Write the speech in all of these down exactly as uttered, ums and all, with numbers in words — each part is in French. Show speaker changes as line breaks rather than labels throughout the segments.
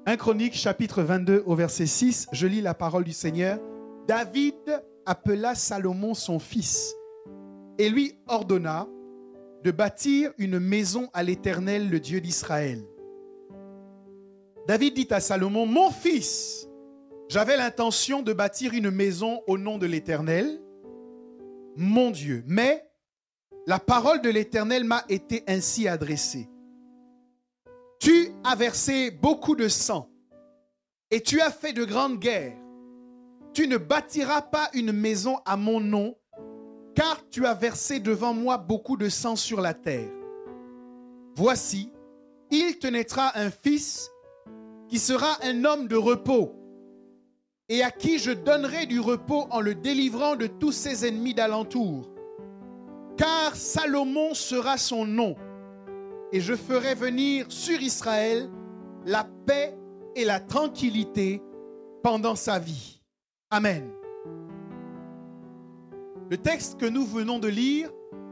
premier Chronique, chapitre vingt-deux, au verset six, je lis la parole du Seigneur. David appela Salomon son fils et lui ordonna de bâtir une maison à l'Éternel, le Dieu d'Israël. David dit à Salomon, « Mon fils, j'avais l'intention de bâtir une maison au nom de l'Éternel, mon Dieu, mais la parole de l'Éternel m'a été ainsi adressée. Tu as versé beaucoup de sang et tu as fait de grandes guerres. Tu ne bâtiras pas une maison à mon nom, car tu as versé devant moi beaucoup de sang sur la terre. Voici, il te naîtra un fils qui sera un homme de repos, et à qui je donnerai du repos en le délivrant de tous ses ennemis d'alentour. Car Salomon sera son nom, et je ferai venir sur Israël la paix et la tranquillité pendant sa vie. » Amen. Le texte que nous venons de lire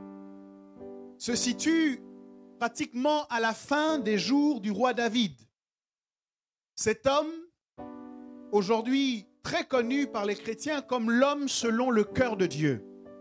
se situe pratiquement à la fin des jours du roi David. Cet homme, aujourd'hui très connu par les chrétiens comme l'homme selon le cœur de Dieu.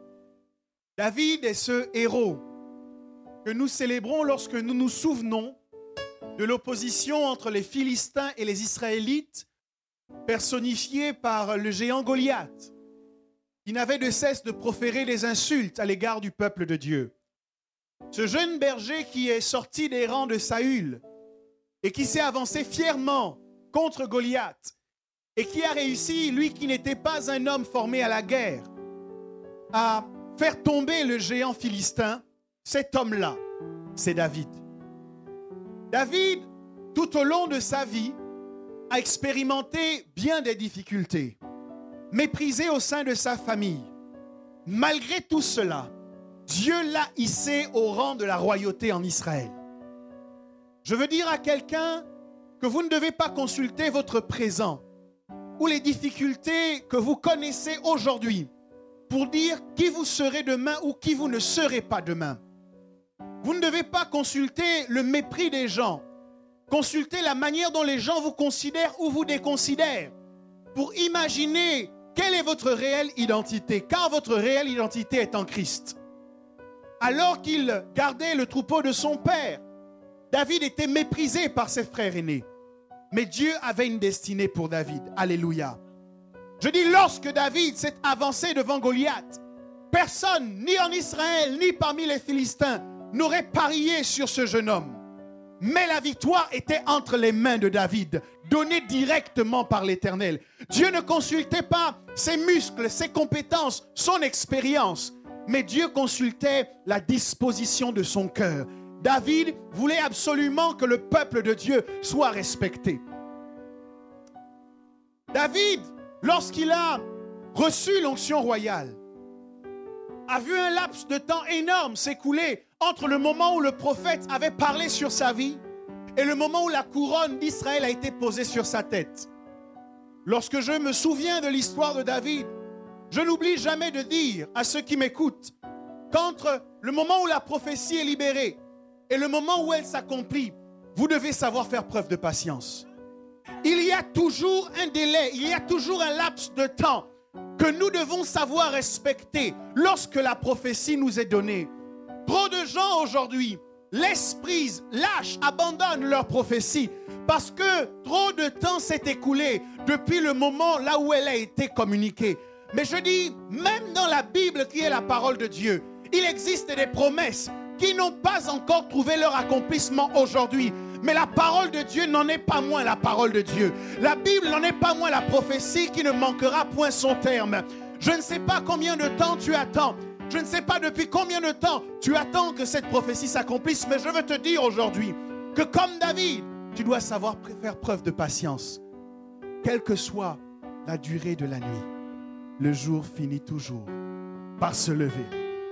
David est ce héros que nous célébrons lorsque nous nous souvenons de l'opposition entre les Philistins et les Israélites, personnifiée par le géant Goliath, qui n'avait de cesse de proférer des insultes à l'égard du peuple de Dieu. Ce jeune berger qui est sorti des rangs de Saül et qui s'est avancé fièrement contre Goliath et qui a réussi, lui qui n'était pas un homme formé à la guerre, à faire tomber le géant philistin, cet homme-là, c'est David. David, tout au long de sa vie, a expérimenté bien des difficultés, méprisé au sein de sa famille. Malgré tout cela, Dieu l'a hissé au rang de la royauté en Israël. Je veux dire à quelqu'un que vous ne devez pas consulter votre présent ou les difficultés que vous connaissez aujourd'hui pour dire qui vous serez demain ou qui vous ne serez pas demain. Vous ne devez pas consulter le mépris des gens, consulter la manière dont les gens vous considèrent ou vous déconsidèrent pour imaginer quelle est votre réelle identité, car votre réelle identité est en Christ. Alors qu'il gardait le troupeau de son père, David était méprisé par ses frères aînés. Mais Dieu avait une destinée pour David. Alléluia. Je dis, lorsque David s'est avancé devant Goliath, personne, ni en Israël, ni parmi les Philistins, n'aurait parié sur ce jeune homme. Mais la victoire était entre les mains de David, donnée directement par l'Éternel. Dieu ne consultait pas ses muscles, ses compétences, son expérience, mais Dieu consultait la disposition de son cœur. David voulait absolument que le peuple de Dieu soit respecté. David, lorsqu'il a reçu l'onction royale, a vu un laps de temps énorme s'écouler entre le moment où le prophète avait parlé sur sa vie et le moment où la couronne d'Israël a été posée sur sa tête. Lorsque je me souviens de l'histoire de David, je n'oublie jamais de dire à ceux qui m'écoutent qu'entre le moment où la prophétie est libérée et le moment où elle s'accomplit, vous devez savoir faire preuve de patience. Il y a toujours un délai, il y a toujours un laps de temps que nous devons savoir respecter lorsque la prophétie nous est donnée. Trop de gens aujourd'hui laissent prise, lâchent, abandonnent leur prophétie parce que trop de temps s'est écoulé depuis le moment là où elle a été communiquée. Mais je dis, même dans la Bible qui est la parole de Dieu, il existe des promesses qui n'ont pas encore trouvé leur accomplissement aujourd'hui. Mais la parole de Dieu n'en est pas moins la parole de Dieu. La Bible n'en est pas moins la prophétie qui ne manquera point son terme. Je ne sais pas combien de temps tu attends. Je ne sais pas depuis combien de temps tu attends que cette prophétie s'accomplisse. Mais je veux te dire aujourd'hui que comme David, tu dois savoir faire preuve de patience. Quelle que soit la durée de la nuit, le jour finit toujours par se lever.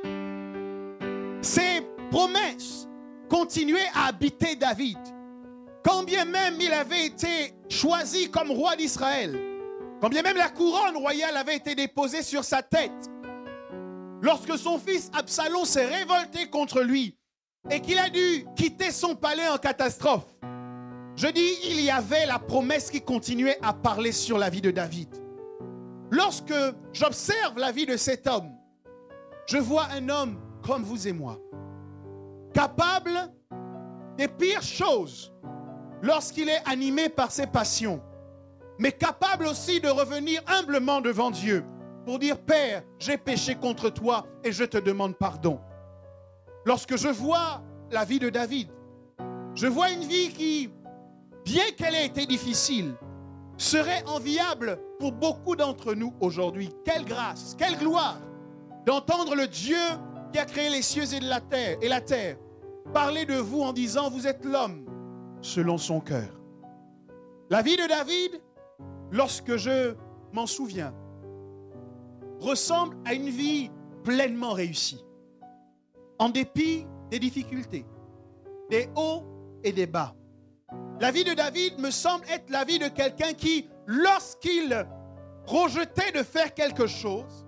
Ces promesses continuaient à habiter David. Quand bien même il avait été choisi comme roi d'Israël, quand bien même la couronne royale avait été déposée sur sa tête, lorsque son fils Absalom s'est révolté contre lui et qu'il a dû quitter son palais en catastrophe, Je dis, il y avait la promesse qui continuait à parler sur la vie de David. Lorsque j'observe la vie de cet homme, je vois un homme comme vous et moi, capable des pires choses lorsqu'il est animé par ses passions, mais capable aussi de revenir humblement devant Dieu pour dire, Père, j'ai péché contre toi et je te demande pardon. Lorsque je vois la vie de David, je vois une vie qui, bien qu'elle ait été difficile, serait enviable pour beaucoup d'entre nous aujourd'hui. Quelle grâce, quelle gloire d'entendre le Dieu qui a créé les cieux et de la terre et la terre parler de vous en disant, vous êtes l'homme selon son cœur. La vie de David, lorsque je m'en souviens, ressemble à une vie pleinement réussie, en dépit des difficultés, des hauts et des bas. La vie de David me semble être la vie de quelqu'un qui, lorsqu'il projetait de faire quelque chose,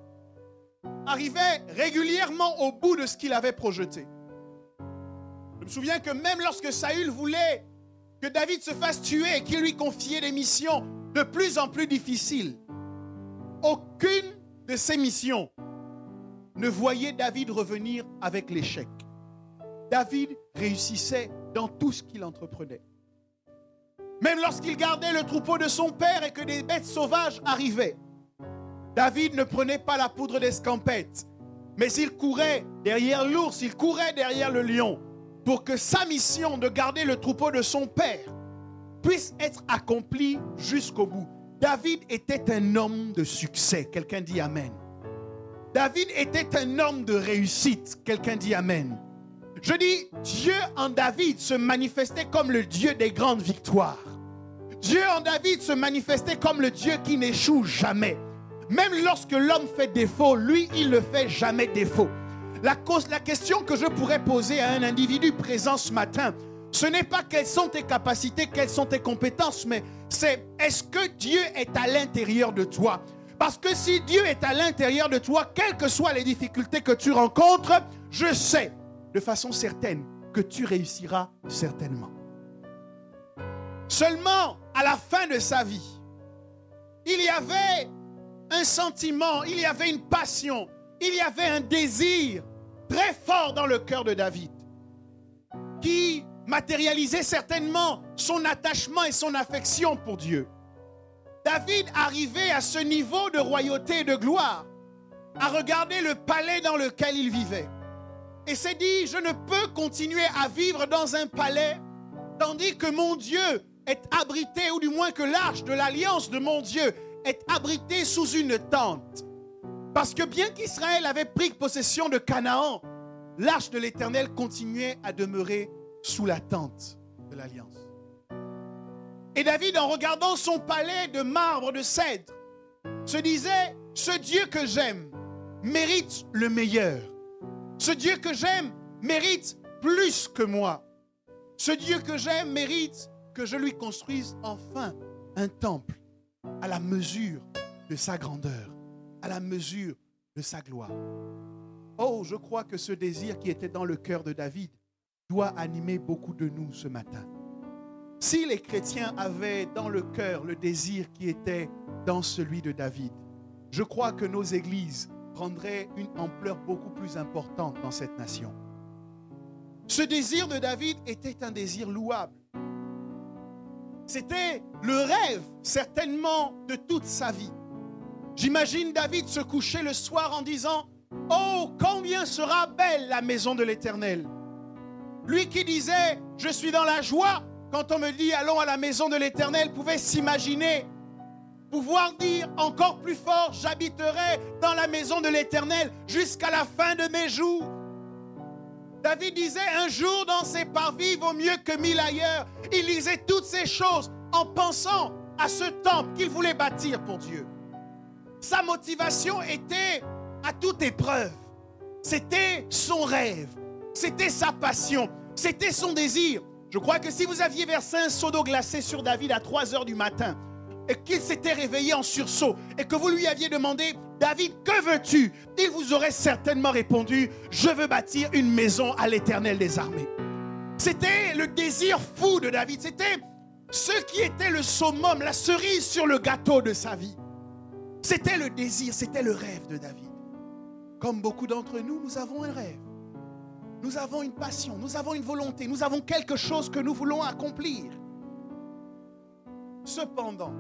arrivait régulièrement au bout de ce qu'il avait projeté. Je me souviens que même lorsque Saül voulait que David se fasse tuer et qu'il lui confiait des missions de plus en plus difficiles, aucune de ces missions ne voyait David revenir avec l'échec. David réussissait dans tout ce qu'il entreprenait. Même lorsqu'il gardait le troupeau de son père et que des bêtes sauvages arrivaient, David ne prenait pas la poudre d'escampette, mais il courait derrière l'ours, il courait derrière le lion pour que sa mission de garder le troupeau de son père puisse être accomplie jusqu'au bout. David était un homme de succès. Quelqu'un dit Amen. David était un homme de réussite. Quelqu'un dit Amen. Je dis, Dieu en David se manifestait comme le Dieu des grandes victoires. Dieu en David se manifestait comme le Dieu qui n'échoue jamais. Même lorsque l'homme fait défaut, lui, il ne fait jamais défaut. La, cause, la question que je pourrais poser à un individu présent ce matin, ce n'est pas quelles sont tes capacités, quelles sont tes compétences, mais c'est est-ce que Dieu est à l'intérieur de toi? Parce que si Dieu est à l'intérieur de toi, quelles que soient les difficultés que tu rencontres, je sais de façon certaine que tu réussiras certainement. Seulement, à la fin de sa vie, il y avait un sentiment, il y avait une passion, il y avait un désir très fort dans le cœur de David qui matérialisait certainement son attachement et son affection pour Dieu. David arrivait à ce niveau de royauté et de gloire, à regarder le palais dans lequel il vivait. Et s'est dit, je ne peux continuer à vivre dans un palais tandis que mon Dieu est abrité, ou du moins que l'arche de l'alliance de mon Dieu est abritée sous une tente. Parce que bien qu'Israël avait pris possession de Canaan, l'arche de l'Éternel continuait à demeurer sous la tente de l'alliance. Et David, en regardant son palais de marbre, de cèdre, se disait, ce Dieu que j'aime mérite le meilleur. Ce Dieu que j'aime mérite plus que moi. Ce Dieu que j'aime mérite que je lui construise enfin un temple à la mesure de sa grandeur, à la mesure de sa gloire. Oh, je crois que ce désir qui était dans le cœur de David doit animer beaucoup de nous ce matin. Si les chrétiens avaient dans le cœur le désir qui était dans celui de David, je crois que nos églises prendraient une ampleur beaucoup plus importante dans cette nation. Ce désir de David était un désir louable. C'était le rêve, certainement, de toute sa vie. J'imagine David se coucher le soir en disant « Oh, combien sera belle la maison de l'Éternel !» Lui qui disait « Je suis dans la joie », quand on me dit « Allons à la maison de l'Éternel », pouvait s'imaginer, pouvoir dire encore plus fort « J'habiterai dans la maison de l'Éternel jusqu'à la fin de mes jours ». David disait « Un jour dans ses parvis vaut mieux que mille ailleurs ». Il lisait toutes ces choses en pensant à ce temple qu'il voulait bâtir pour Dieu. Sa motivation était à toute épreuve. C'était son rêve, c'était sa passion, c'était son désir. Je crois que si vous aviez versé un seau d'eau glacée sur David à trois heures du matin et qu'il s'était réveillé en sursaut et que vous lui aviez demandé « David, que veux-tu » il vous aurait certainement répondu « Je veux bâtir une maison à l'Éternel des armées ». C'était le désir fou de David. C'était ce qui était le summum, la cerise sur le gâteau de sa vie. C'était le désir, c'était le rêve de David. Comme beaucoup d'entre nous, nous avons un rêve. Nous avons une passion, nous avons une volonté, nous avons quelque chose que nous voulons accomplir. Cependant,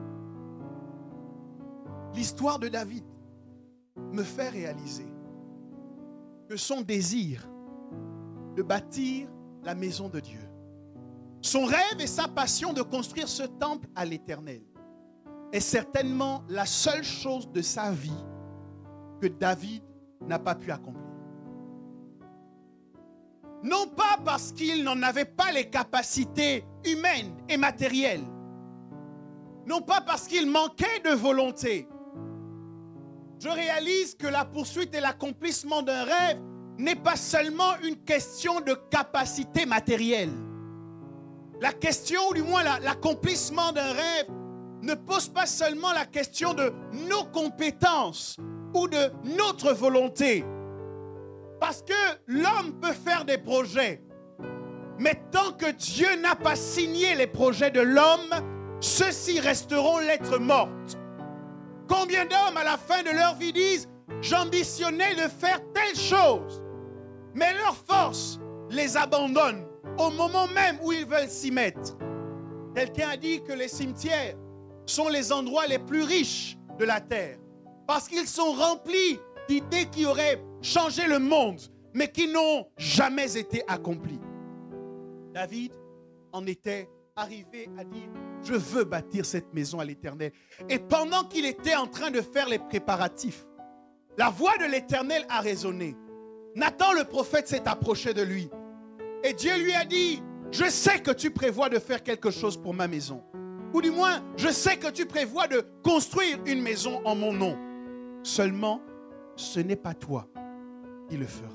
l'histoire de David me fait réaliser que son désir de bâtir la maison de Dieu, son rêve et sa passion de construire ce temple à l'Éternel est certainement la seule chose de sa vie que David n'a pas pu accomplir. Non pas parce qu'il n'en avait pas les capacités humaines et matérielles, non pas parce qu'il manquait de volonté. Je réalise que la poursuite et l'accomplissement d'un rêve n'est pas seulement une question de capacité matérielle. La question, ou du moins la, l'accomplissement d'un rêve, ne pose pas seulement la question de nos compétences ou de notre volonté. Parce que l'homme peut faire des projets, mais tant que Dieu n'a pas signé les projets de l'homme, ceux-ci resteront lettres mortes. Combien d'hommes à la fin de leur vie disent « J'ambitionnais de faire telle chose », mais leur force les abandonne au moment même où ils veulent s'y mettre. Quelqu'un a dit que les cimetières sont les endroits les plus riches de la terre parce qu'ils sont remplis d'idées qui auraient changé le monde, mais qui n'ont jamais été accomplies. David en était arrivé à dire « Je veux bâtir cette maison à l'Éternel ». Et pendant qu'il était en train de faire les préparatifs, la voix de l'Éternel a résonné. Nathan le prophète s'est approché de lui. Et Dieu lui a dit « Je sais que tu prévois de faire quelque chose pour ma maison. Ou du moins, je sais que tu prévois de construire une maison en mon nom. Seulement, ce n'est pas toi qui le fera. »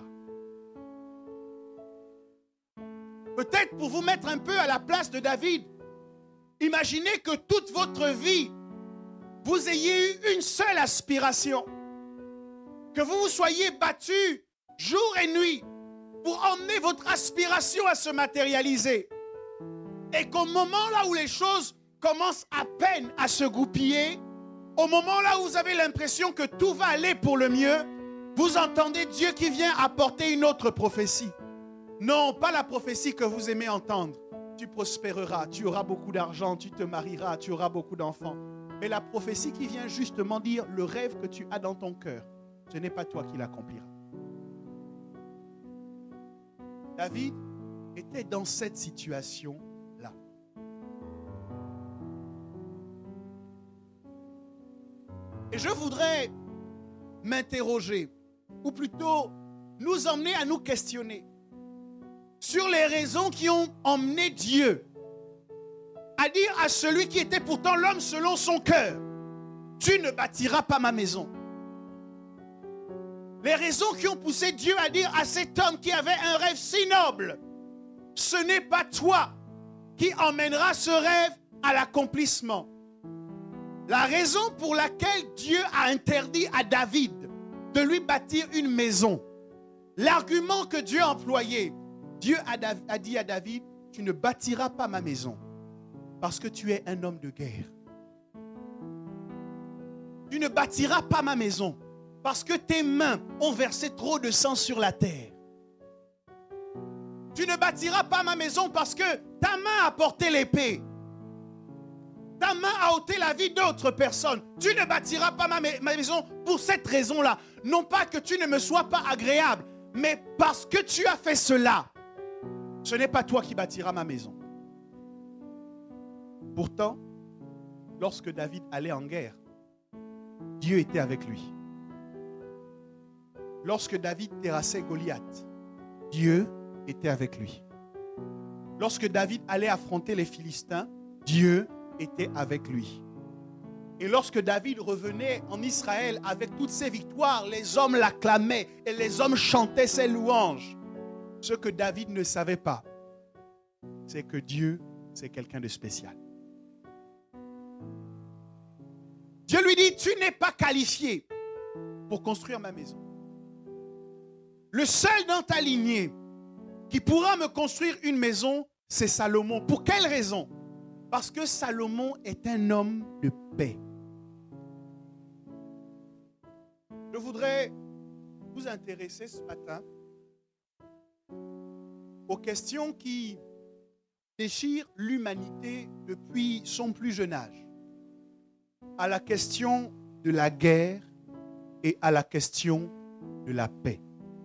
Peut-être pour vous mettre un peu à la place de David, imaginez que toute votre vie, vous ayez eu une seule aspiration. Que vous vous soyez battu jour et nuit pour emmener votre aspiration à se matérialiser. Et qu'au moment là où les choses commencent à peine à se goupiller, au moment là où vous avez l'impression que tout va aller pour le mieux, vous entendez Dieu qui vient apporter une autre prophétie. Non, pas la prophétie que vous aimez entendre. Tu prospéreras, tu auras beaucoup d'argent, tu te marieras, tu auras beaucoup d'enfants. Mais la prophétie qui vient justement dire le rêve que tu as dans ton cœur, ce n'est pas toi qui l'accompliras. David était dans cette situation-là. Et je voudrais m'interroger, ou plutôt nous emmener à nous questionner sur les raisons qui ont emmené Dieu à dire à celui qui était pourtant l'homme selon son cœur, tu ne bâtiras pas ma maison. Les raisons qui ont poussé Dieu à dire à cet homme qui avait un rêve si noble, ce n'est pas toi qui emmènera ce rêve à l'accomplissement. La raison pour laquelle Dieu a interdit à David de lui bâtir une maison, l'argument que Dieu a employé, Dieu a dit à David, tu ne bâtiras pas ma maison parce que tu es un homme de guerre. Tu ne bâtiras pas ma maison parce que tes mains ont versé trop de sang sur la terre. Tu ne bâtiras pas ma maison parce que ta main a porté l'épée. Ta main a ôté la vie d'autres personnes. Tu ne bâtiras pas ma, ma maison pour cette raison-là. Non pas que tu ne me sois pas agréable, mais parce que tu as fait cela. Ce n'est pas toi qui bâtiras ma maison. Pourtant, lorsque David allait en guerre, Dieu était avec lui. Lorsque David terrassait Goliath, Dieu était avec lui. Lorsque David allait affronter les Philistins, Dieu était avec lui. Et lorsque David revenait en Israël avec toutes ses victoires, les hommes l'acclamaient et les hommes chantaient ses louanges. Ce que David ne savait pas, c'est que Dieu, c'est quelqu'un de spécial. Dieu lui dit, tu n'es pas qualifié pour construire ma maison. Le seul dans ta lignée qui pourra me construire une maison, c'est Salomon. Pour quelle raison? Parce que Salomon est un homme de paix. Je voudrais vous intéresser ce matin aux questions qui déchirent l'humanité depuis son plus jeune âge, à la question de la guerre et à la question de la paix.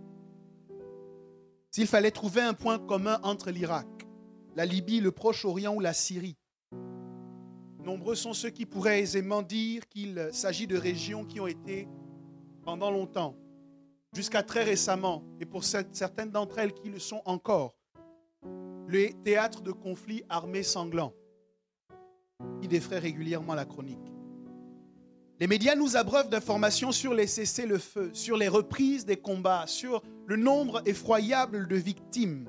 S'il fallait trouver un point commun entre l'Irak, la Libye, le Proche-Orient ou la Syrie, nombreux sont ceux qui pourraient aisément dire qu'il s'agit de régions qui ont été, pendant longtemps, jusqu'à très récemment, et pour certaines d'entre elles qui le sont encore, le théâtre de conflits armés sanglants qui défraient régulièrement la chronique. Les médias nous abreuvent d'informations sur les cessez-le-feu, sur les reprises des combats, sur le nombre effroyable de victimes.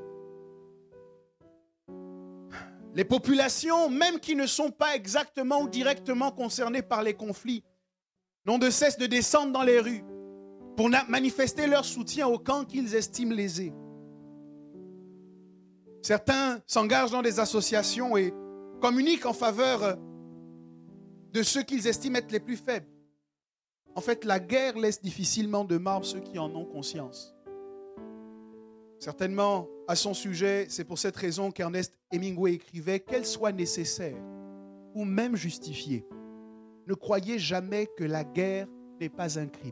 Les populations, même qui ne sont pas exactement ou directement concernées par les conflits, n'ont de cesse de descendre dans les rues pour manifester leur soutien au camp qu'ils estiment lésé. Certains s'engagent dans des associations et communiquent en faveur de ceux qu'ils estiment être les plus faibles. En fait, la guerre laisse difficilement de marbre ceux qui en ont conscience. Certainement, à son sujet, c'est pour cette raison qu'Ernest Hemingway écrivait « Qu'elle soit nécessaire ou même justifiée, ne croyez jamais que la guerre n'est pas un crime. »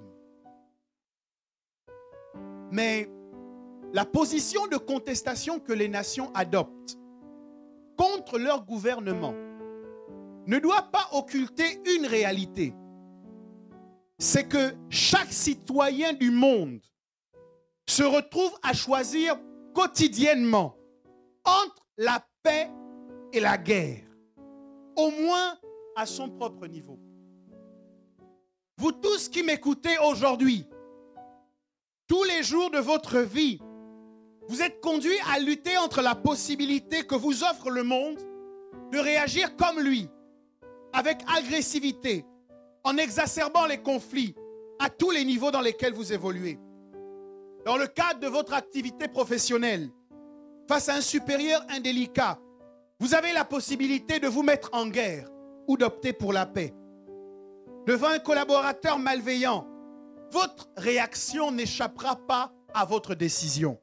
Mais la position de contestation que les nations adoptent contre leur gouvernement ne doit pas occulter une réalité. C'est que chaque citoyen du monde se retrouve à choisir quotidiennement entre la paix et la guerre, au moins à son propre niveau. Vous tous qui m'écoutez aujourd'hui, tous les jours de votre vie, vous êtes conduits à lutter entre la possibilité que vous offre le monde de réagir comme lui, avec agressivité, en exacerbant les conflits à tous les niveaux dans lesquels vous évoluez. Dans le cadre de votre activité professionnelle, face à un supérieur indélicat, vous avez la possibilité de vous mettre en guerre ou d'opter pour la paix. Devant un collaborateur malveillant, votre réaction n'échappera pas à votre décision.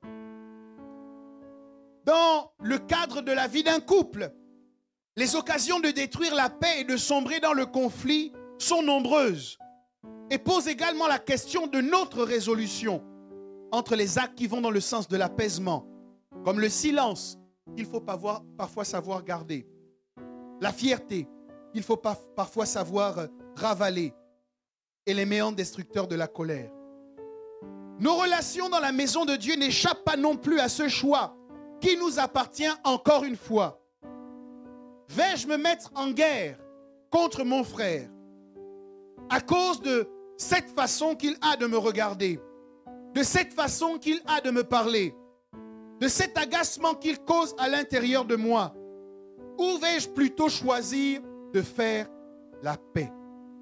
Dans le cadre de la vie d'un couple, les occasions de détruire la paix et de sombrer dans le conflit sont nombreuses et posent également la question de notre résolution entre les actes qui vont dans le sens de l'apaisement, comme le silence qu'il faut parfois savoir garder, la fierté qu'il faut parfois savoir ravaler et les méandres destructeurs de la colère. Nos relations dans la maison de Dieu n'échappent pas non plus à ce choix qui nous appartient encore une fois. Vais-je me mettre en guerre contre mon frère à cause de cette façon qu'il a de me regarder, de cette façon qu'il a de me parler, de cet agacement qu'il cause à l'intérieur de moi? Ou vais-je plutôt choisir de faire la paix?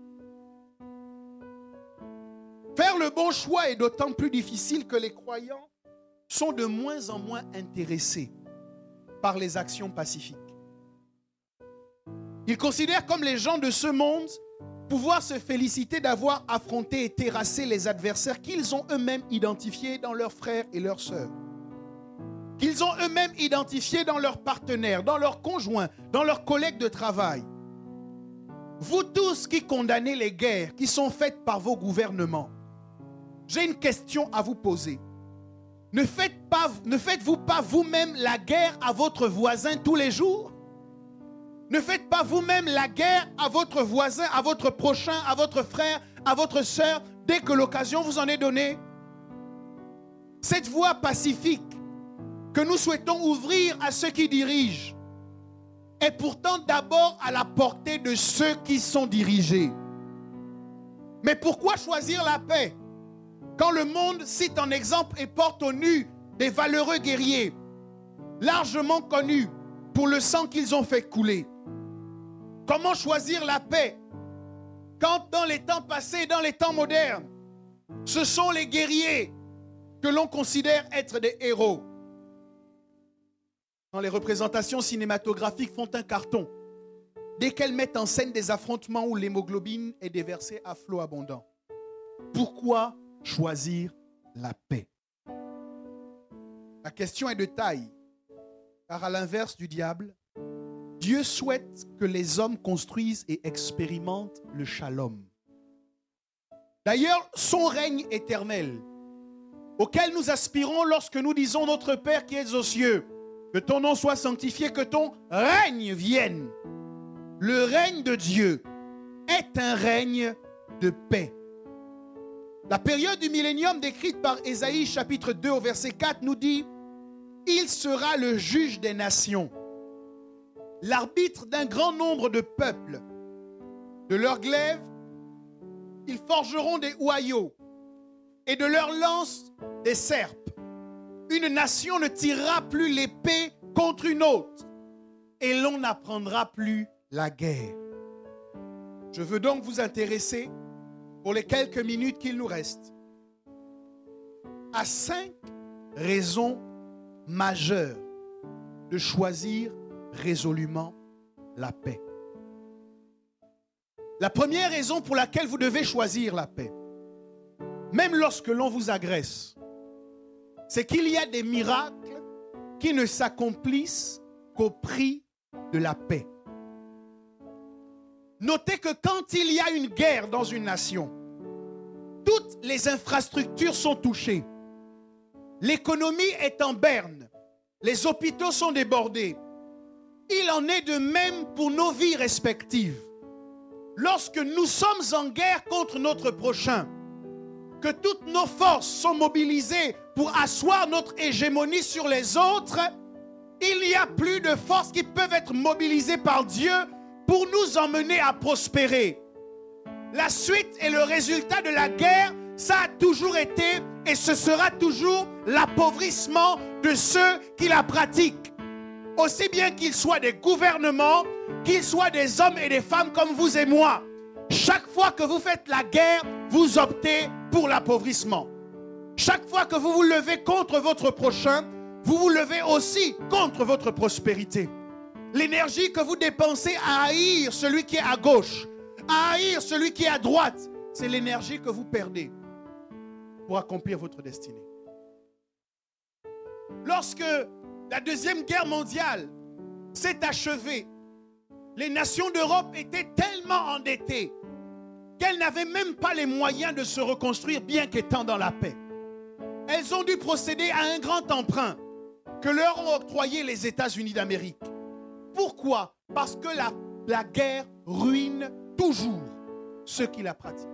Faire le bon choix est d'autant plus difficile que les croyants sont de moins en moins intéressés par les actions pacifiques. Ils considèrent comme les gens de ce monde pouvoir se féliciter d'avoir affronté et terrassé les adversaires qu'ils ont eux-mêmes identifiés dans leurs frères et leurs sœurs, qu'ils ont eux-mêmes identifiés dans leurs partenaires, dans leurs conjoints, dans leurs collègues de travail. Vous tous qui condamnez les guerres qui sont faites par vos gouvernements, j'ai une question à vous poser. Ne faites pas, ne faites-vous pas vous-même la guerre à votre voisin tous les jours? Ne faites pas vous-même la guerre à votre voisin, à votre prochain, à votre frère, à votre sœur, dès que l'occasion vous en est donnée? Cette voie pacifique que nous souhaitons ouvrir à ceux qui dirigent est pourtant d'abord à la portée de ceux qui sont dirigés. Mais pourquoi choisir la paix quand le monde cite en exemple et porte au nu des valeureux guerriers largement connus pour le sang qu'ils ont fait couler? Comment choisir la paix quand dans les temps passés, dans les temps modernes, ce sont les guerriers que l'on considère être des héros? quand les représentations cinématographiques font un carton, dès qu'elles mettent en scène des affrontements où l'hémoglobine est déversée à flot abondant. Pourquoi choisir la paix? La question est de taille, car à l'inverse du diable, Dieu souhaite que les hommes construisent et expérimentent le shalom. D'ailleurs, son règne éternel, auquel nous aspirons lorsque nous disons notre Père qui es aux cieux, que ton nom soit sanctifié, que ton règne vienne. Le règne de Dieu est un règne de paix. La période du millénium décrite par Ésaïe chapitre deux au verset quatre nous dit « Il sera le juge des nations, l'arbitre d'un grand nombre de peuples. De leurs glaives, ils forgeront des ouaillots et de leurs lances des serpes. Une nation ne tirera plus l'épée contre une autre et l'on n'apprendra plus la guerre. » Je veux donc vous intéresser, pour les quelques minutes qu'il nous reste, à cinq raisons majeures de choisir résolument la paix. La première raison pour laquelle vous devez choisir la paix, même lorsque l'on vous agresse, c'est qu'il y a des miracles qui ne s'accomplissent qu'au prix de la paix. Notez que quand il y a une guerre dans une nation, toutes les infrastructures sont touchées. L'économie est en berne. Les hôpitaux sont débordés. Il en est de même pour nos vies respectives. Lorsque nous sommes en guerre contre notre prochain, que toutes nos forces sont mobilisées pour asseoir notre hégémonie sur les autres, il n'y a plus de forces qui peuvent être mobilisées par Dieu pour nous emmener à prospérer. La suite et le résultat de la guerre, ça a toujours été et ce sera toujours l'appauvrissement de ceux qui la pratiquent. Aussi bien qu'ils soient des gouvernements, qu'ils soient des hommes et des femmes comme vous et moi. Chaque fois que vous faites la guerre, vous optez pour l'appauvrissement. Chaque fois que vous vous levez contre votre prochain, vous vous levez aussi contre votre prospérité. L'énergie que vous dépensez à haïr celui qui est à gauche, à haïr celui qui est à droite, c'est l'énergie que vous perdez pour accomplir votre destinée. Lorsque la Deuxième Guerre mondiale s'est achevée, les nations d'Europe étaient tellement endettées qu'elles n'avaient même pas les moyens de se reconstruire bien qu'étant dans la paix. Elles ont dû procéder à un grand emprunt que leur ont octroyé les États-Unis d'Amérique. Pourquoi? Parce que la, la guerre ruine toujours ceux qui la pratiquent.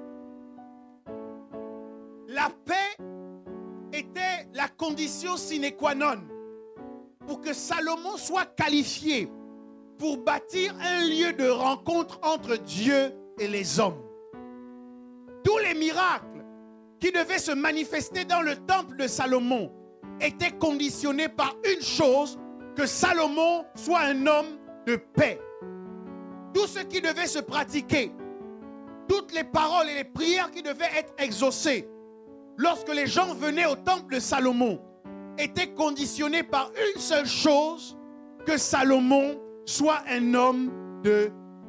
La paix était la condition sine qua non pour que Salomon soit qualifié pour bâtir un lieu de rencontre entre Dieu et les hommes. Tous les miracles qui devaient se manifester dans le temple de Salomon étaient conditionnés par une chose, que Salomon soit un homme de paix. Tout ce qui devait se pratiquer, toutes les paroles et les prières qui devaient être exaucées lorsque les gens venaient au temple de Salomon étaient conditionnées par une seule chose, que Salomon soit un homme de...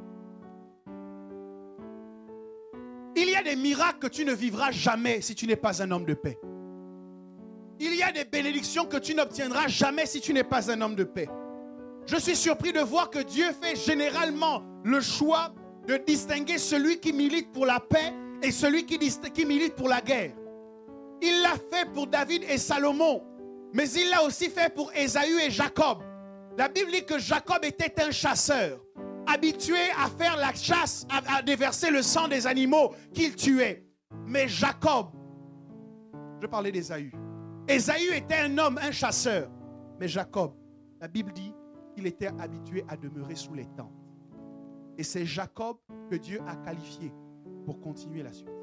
Il y a des miracles que tu ne vivras jamais si tu n'es pas un homme de paix. Il y a des bénédictions que tu n'obtiendras jamais si tu n'es pas un homme de paix. Je suis surpris de voir que Dieu fait généralement le choix de distinguer celui qui milite pour la paix et celui qui, qui milite pour la guerre. Il l'a fait pour David et Salomon, mais il l'a aussi fait pour Ésaü et Jacob. La Bible dit que Jacob était un chasseur, habitué à faire la chasse, à, à déverser le sang des animaux qu'il tuait. Mais Jacob, je parlais d'Ésaü, Ésaü était un homme, un chasseur. Mais Jacob, la Bible dit qu'il était habitué à demeurer sous les tentes. Et c'est Jacob que Dieu a qualifié pour continuer la suite.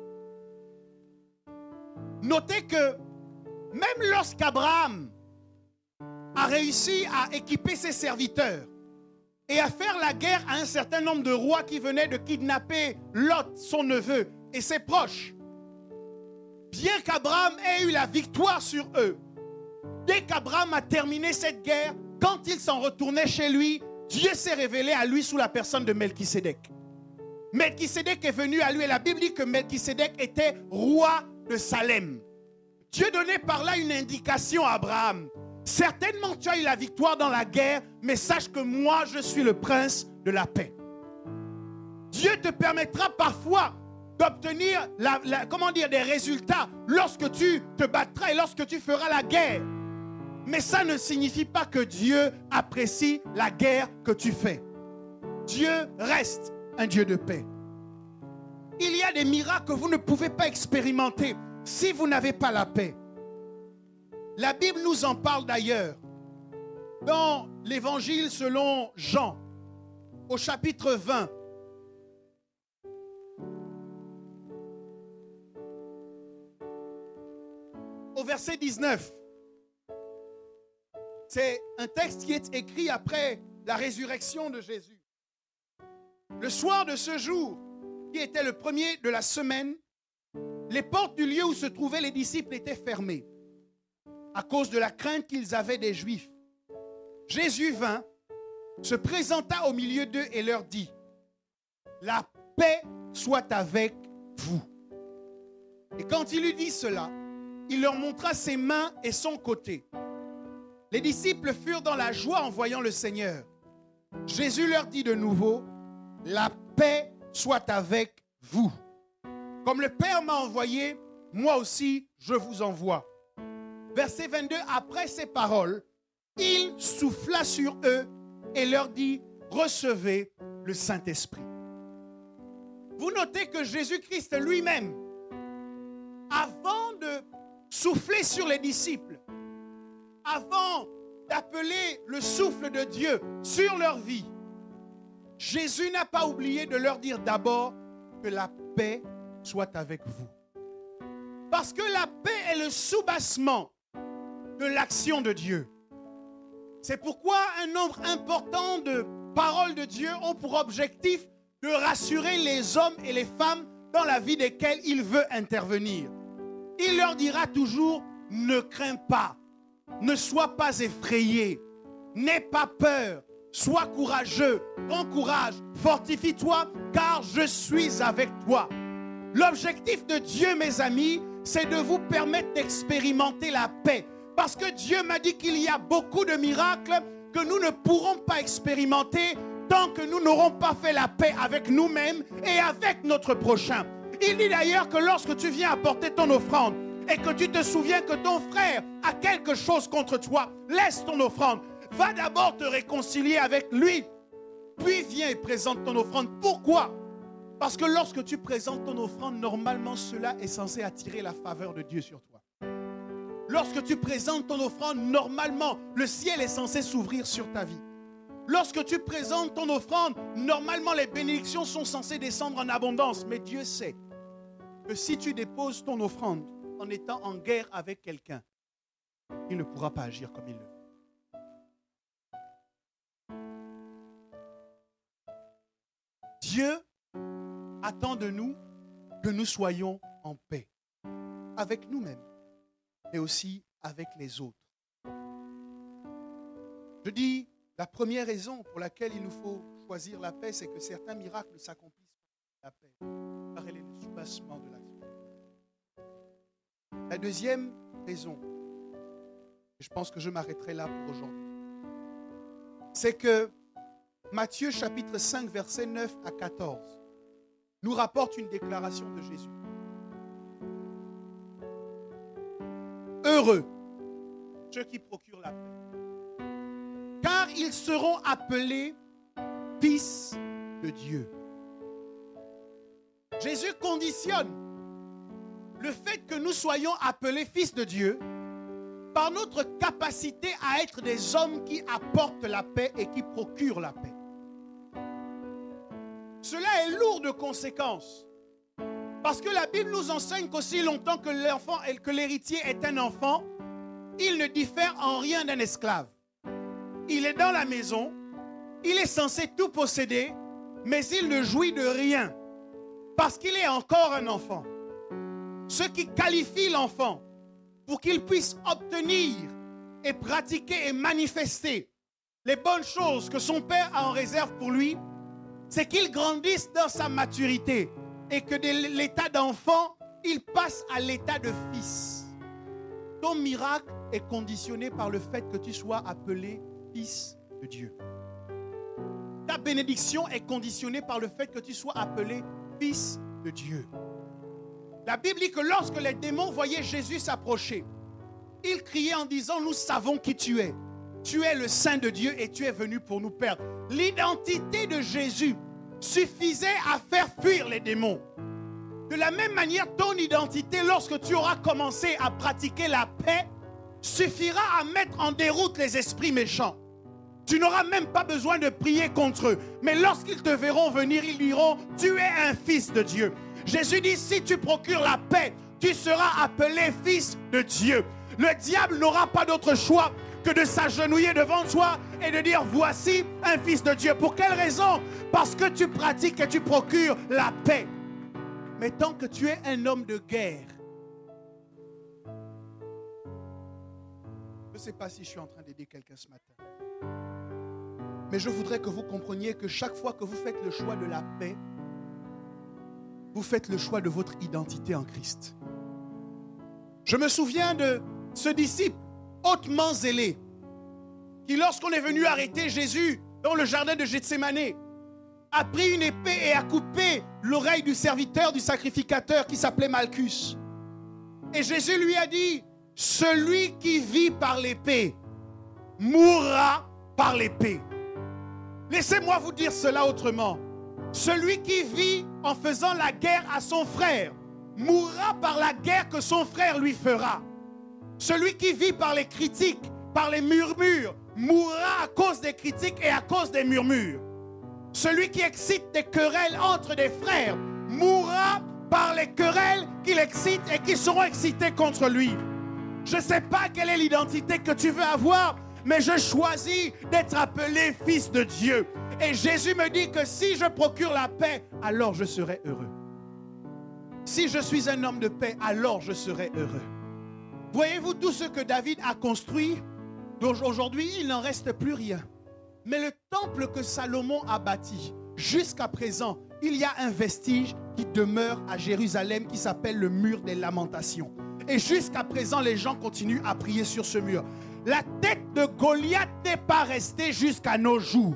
Notez que même lorsqu'Abraham a réussi à équiper ses serviteurs et à faire la guerre à un certain nombre de rois qui venaient de kidnapper Lot, son neveu, et ses proches, bien qu'Abraham ait eu la victoire sur eux, dès qu'Abraham a terminé cette guerre, quand il s'en retournait chez lui, Dieu s'est révélé à lui sous la personne de Melchisédek. Melchisédek est venu à lui et la Bible dit que Melchisédek était roi de Salem. Dieu donnait par là une indication à Abraham. Certainement tu as eu la victoire dans la guerre, mais sache que moi je suis le prince de la paix. Dieu te permettra parfois d'obtenir la, la, comment dire, des résultats lorsque tu te battras et lorsque tu feras la guerre. Mais ça ne signifie pas que Dieu apprécie la guerre que tu fais. Dieu reste un Dieu de paix. Il y a des miracles que vous ne pouvez pas expérimenter si vous n'avez pas la paix. La Bible nous en parle d'ailleurs dans l'évangile selon Jean, au chapitre vingt. Au verset dix-neuf. C'est un texte qui est écrit après la résurrection de Jésus. Le soir de ce jour, qui était le premier de la semaine, les portes du lieu où se trouvaient les disciples étaient fermées à cause de la crainte qu'ils avaient des Juifs. Jésus vint, se présenta au milieu d'eux et leur dit: la paix soit avec vous. Et quand il eut dit cela, il leur montra ses mains et son côté. Les disciples furent dans la joie en voyant le Seigneur. Jésus leur dit de nouveau: la paix soit avec vous. Comme le Père m'a envoyé, moi aussi je vous envoie. Verset vingt-deux, après ces paroles, il souffla sur eux et leur dit: recevez le Saint-Esprit. Vous notez que Jésus-Christ lui-même, avant de souffler sur les disciples, avant d'appeler le souffle de Dieu sur leur vie, Jésus n'a pas oublié de leur dire d'abord que la paix soit avec vous. Parce que la paix est le soubassement de l'action de Dieu. C'est pourquoi un nombre important de paroles de Dieu ont pour objectif de rassurer les hommes et les femmes dans la vie desquels il veut intervenir. Il leur dira toujours: ne crains pas, ne sois pas effrayé, n'aie pas peur, sois courageux, prends courage, fortifie-toi, car je suis avec toi. L'objectif de Dieu, mes amis, c'est de vous permettre d'expérimenter la paix. Parce que Dieu m'a dit qu'il y a beaucoup de miracles que nous ne pourrons pas expérimenter tant que nous n'aurons pas fait la paix avec nous-mêmes et avec notre prochain. Il dit d'ailleurs que lorsque tu viens apporter ton offrande et que tu te souviens que ton frère a quelque chose contre toi, laisse ton offrande. Va d'abord te réconcilier avec lui, puis viens et présente ton offrande. Pourquoi? Parce que lorsque tu présentes ton offrande, normalement cela est censé attirer la faveur de Dieu sur toi. Lorsque tu présentes ton offrande, normalement le ciel est censé s'ouvrir sur ta vie. Lorsque tu présentes ton offrande, normalement les bénédictions sont censées descendre en abondance. Mais Dieu sait que si tu déposes ton offrande en étant en guerre avec quelqu'un, il ne pourra pas agir comme il le veut. Dieu attend de nous que nous soyons en paix avec nous-mêmes et aussi avec les autres. Je dis, la première raison pour laquelle il nous faut choisir la paix, c'est que certains miracles s'accomplissent par la paix, car elle est le soubassement de l'action. La deuxième raison, et je pense que je m'arrêterai là pour aujourd'hui, c'est que Matthieu chapitre cinq, versets neuf à quatorze, nous rapporte une déclaration de Jésus. Heureux ceux qui procurent la paix, car ils seront appelés fils de Dieu. Jésus conditionne le fait que nous soyons appelés fils de Dieu par notre capacité à être des hommes qui apportent la paix et qui procurent la paix. Cela est lourd de conséquences. Parce que la Bible nous enseigne qu'aussi longtemps que l'enfant et que l'héritier est un enfant, il ne diffère en rien d'un esclave. Il est dans la maison, il est censé tout posséder, mais il ne jouit de rien parce qu'il est encore un enfant. Ce qui qualifie l'enfant pour qu'il puisse obtenir et pratiquer et manifester les bonnes choses que son père a en réserve pour lui, c'est qu'il grandisse dans sa maturité et que de l'état d'enfant, il passe à l'état de fils. Ton miracle est conditionné par le fait que tu sois appelé fils de Dieu. Ta bénédiction est conditionnée par le fait que tu sois appelé fils de Dieu. La Bible dit que lorsque les démons voyaient Jésus s'approcher, ils criaient en disant, nous savons qui tu es. Tu es le Saint de Dieu et tu es venu pour nous perdre. L'identité de Jésus suffisait à faire fuir les démons. De la même manière, ton identité, lorsque tu auras commencé à pratiquer la paix, suffira à mettre en déroute les esprits méchants. Tu n'auras même pas besoin de prier contre eux. Mais lorsqu'ils te verront venir, ils diront, tu es un fils de Dieu. Jésus dit, si tu procures la paix, tu seras appelé fils de Dieu. Le diable n'aura pas d'autre choix que de s'agenouiller devant toi et de dire, voici un fils de Dieu. Pour quelle raison? Parce que tu pratiques et tu procures la paix. Mais tant que tu es un homme de guerre, je ne sais pas si je suis en train d'aider quelqu'un ce matin, mais je voudrais que vous compreniez que chaque fois que vous faites le choix de la paix, vous faites le choix de votre identité en Christ. Je me souviens de ce disciple hautement zélé qui, lorsqu'on est venu arrêter Jésus dans le jardin de Gethsémanée, a pris une épée et a coupé l'oreille du serviteur, du sacrificateur qui s'appelait Malchus. Et Jésus lui a dit, celui qui vit par l'épée mourra par l'épée. Laissez-moi vous dire cela autrement. Celui qui vit en faisant la guerre à son frère mourra par la guerre que son frère lui fera. Celui qui vit par les critiques, par les murmures, mourra à cause des critiques et à cause des murmures. Celui qui excite des querelles entre des frères mourra par les querelles qu'il excite et qui seront excitées contre lui. Je ne sais pas quelle est l'identité que tu veux avoir, mais je choisis d'être appelé fils de Dieu. Et Jésus me dit que si je procure la paix, alors je serai heureux. Si je suis un homme de paix, alors je serai heureux. Voyez-vous tout ce que David a construit? Aujourd'hui, il n'en reste plus rien. Mais le temple que Salomon a bâti, jusqu'à présent, il y a un vestige qui demeure à Jérusalem qui s'appelle le mur des lamentations. Et jusqu'à présent, les gens continuent à prier sur ce mur. La tête de Goliath n'est pas restée jusqu'à nos jours.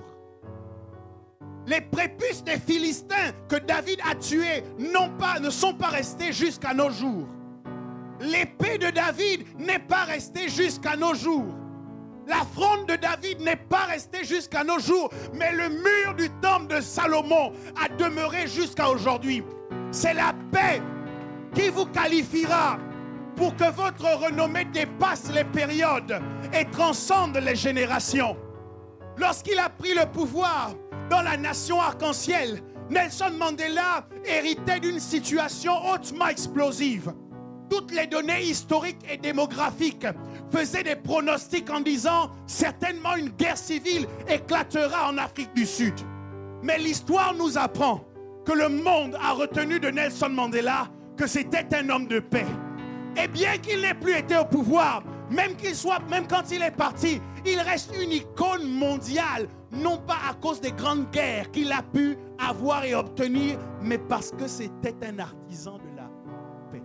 Les prépuces des Philistins que David a tués non pas, ne sont pas restés jusqu'à nos jours. L'épée de David n'est pas restée jusqu'à nos jours. La fronde de David n'est pas restée jusqu'à nos jours, mais le mur du temple de Salomon a demeuré jusqu'à aujourd'hui. C'est la paix qui vous qualifiera pour que votre renommée dépasse les périodes et transcende les générations. Lorsqu'il a pris le pouvoir dans la nation arc-en-ciel, Nelson Mandela héritait d'une situation hautement explosive. Toutes les données historiques et démographiques faisaient des pronostics en disant certainement une guerre civile éclatera en Afrique du Sud. Mais l'histoire nous apprend que le monde a retenu de Nelson Mandela que c'était un homme de paix. Et bien qu'il n'ait plus été au pouvoir, même qu'il soit, même quand il est parti, il reste une icône mondiale, non pas à cause des grandes guerres qu'il a pu avoir et obtenir, mais parce que c'était un artisan de la paix.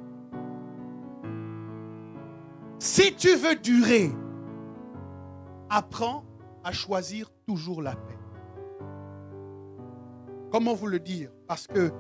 Si tu veux durer, apprends à choisir toujours la paix. Comment vous le dire? Parce que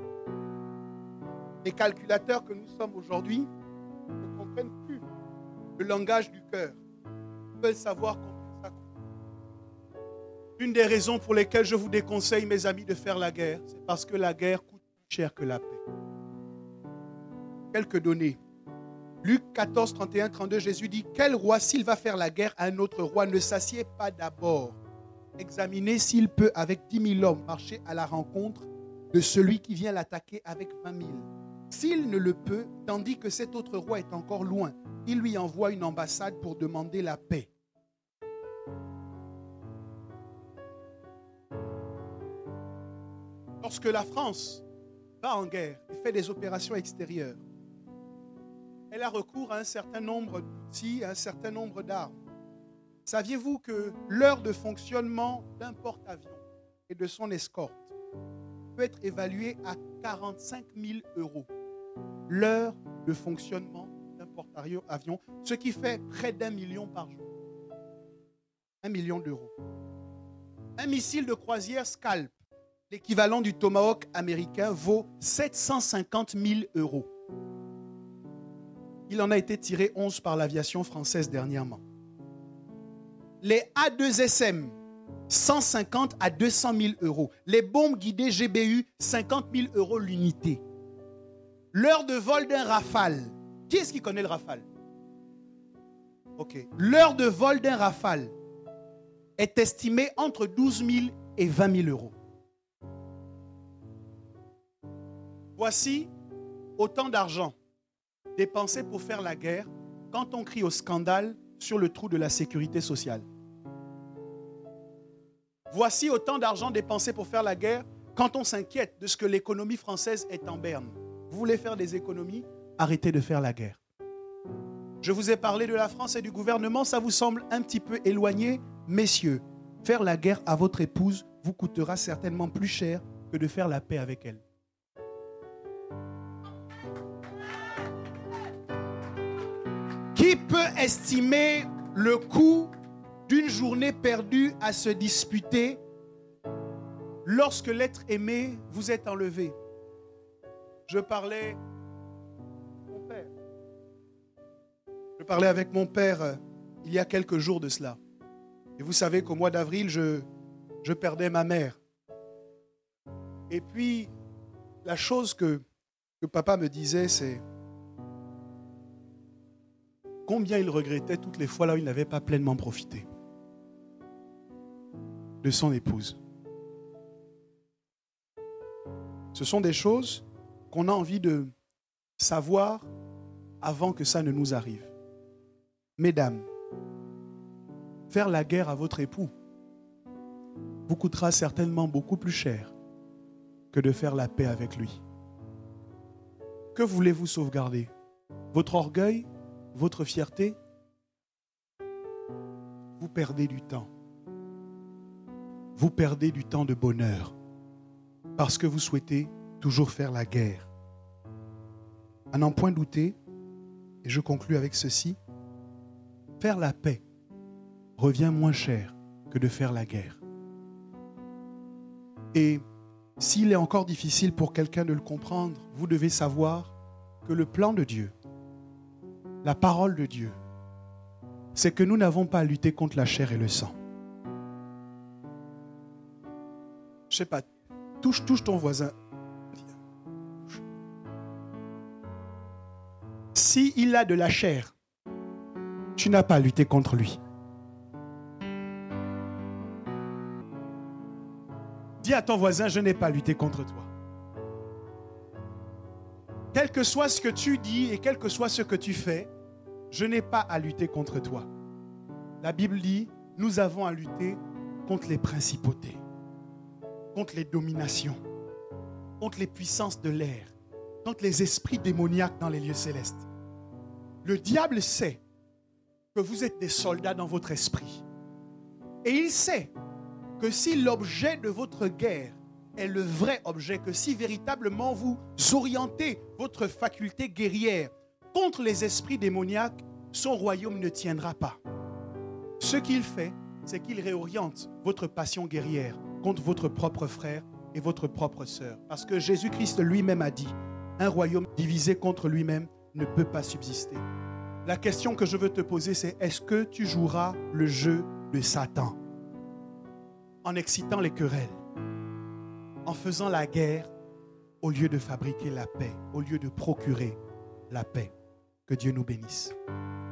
les calculateurs que nous sommes aujourd'hui ne comprennent plus le langage du cœur. Ils veulent savoir combien ça coûte. Une des raisons pour lesquelles je vous déconseille, mes amis, de faire la guerre, c'est parce que la guerre coûte plus cher que la paix. Quelques données. Luc quatorze, trente et un, trente-deux, Jésus dit, quel roi, s'il va faire la guerre à un autre roi, ne s'assied pas d'abord, examiner s'il peut, avec dix mille hommes, marcher à la rencontre de celui qui vient l'attaquer avec vingt mille. S'il ne le peut, tandis que cet autre roi est encore loin, il lui envoie une ambassade pour demander la paix. Lorsque la France va en guerre et fait des opérations extérieures, elle a recours à un certain nombre d'outils, à un certain nombre d'armes. Saviez-vous que l'heure de fonctionnement d'un porte-avions et de son escorte peut être évaluée à quarante-cinq mille euros? L'heure de fonctionnement d'un porte-avions, ce qui fait près d'un million par jour. Un million d'euros. Un missile de croisière Scalp, l'équivalent du Tomahawk américain, vaut sept cent cinquante mille euros. Il en a été tiré onze par l'aviation française dernièrement. Les A deux S M, cent cinquante à deux cent mille euros. Les bombes guidées G B U, cinquante mille euros l'unité. L'heure de vol d'un Rafale. Qui est-ce qui connaît le Rafale? Ok. L'heure de vol d'un Rafale est estimée entre douze mille et vingt mille euros. Voici autant d'argent dépensé pour faire la guerre quand on crie au scandale sur le trou de la sécurité sociale. Voici autant d'argent dépensé pour faire la guerre quand on s'inquiète de ce que l'économie française est en berne. Vous voulez faire des économies? Arrêtez de faire la guerre. Je vous ai parlé de la France et du gouvernement, ça vous semble un petit peu éloigné? Messieurs, faire la guerre à votre épouse vous coûtera certainement plus cher que de faire la paix avec elle. Qui peut estimer le coût d'une journée perdue à se disputer lorsque l'être aimé vous est enlevé? Je parlais, mon père. Je parlais avec mon père euh, il y a quelques jours de cela. Et vous savez qu'au mois d'avril, je, je perdais ma mère. Et puis, la chose que, que papa me disait, c'est combien il regrettait toutes les fois là où il n'avait pas pleinement profité de son épouse. Ce sont des choses qu'on a envie de savoir avant que ça ne nous arrive. Mesdames, faire la guerre à votre époux vous coûtera certainement beaucoup plus cher que de faire la paix avec lui. Que voulez-vous sauvegarder? Votre orgueil? Votre fierté? Vous perdez du temps. Vous perdez du temps de bonheur parce que vous souhaitez toujours faire la guerre. À n'en point douter, et je conclus avec ceci, faire la paix revient moins cher que de faire la guerre. Et s'il est encore difficile pour quelqu'un de le comprendre, vous devez savoir que le plan de Dieu, la parole de Dieu, c'est que nous n'avons pas à lutter contre la chair et le sang. Je ne sais pas, touche, touche ton voisin. S'il a de la chair, tu n'as pas à lutter contre lui. Dis à ton voisin, je n'ai pas à lutter contre toi. Quel que soit ce que tu dis et quel que soit ce que tu fais, je n'ai pas à lutter contre toi. La Bible dit, nous avons à lutter contre les principautés, contre les dominations, contre les puissances de l'air, contre les esprits démoniaques dans les lieux célestes. Le diable sait que vous êtes des soldats dans votre esprit. Et il sait que si l'objet de votre guerre est le vrai objet, que si véritablement vous orientez votre faculté guerrière contre les esprits démoniaques, son royaume ne tiendra pas. Ce qu'il fait, c'est qu'il réoriente votre passion guerrière contre votre propre frère et votre propre sœur. Parce que Jésus-Christ lui-même a dit, un royaume divisé contre lui-même ne peut pas subsister. La question que je veux te poser, c'est est-ce que tu joueras le jeu de Satan en excitant les querelles, en faisant la guerre au lieu de fabriquer la paix, au lieu de procurer la paix? Que Dieu nous bénisse.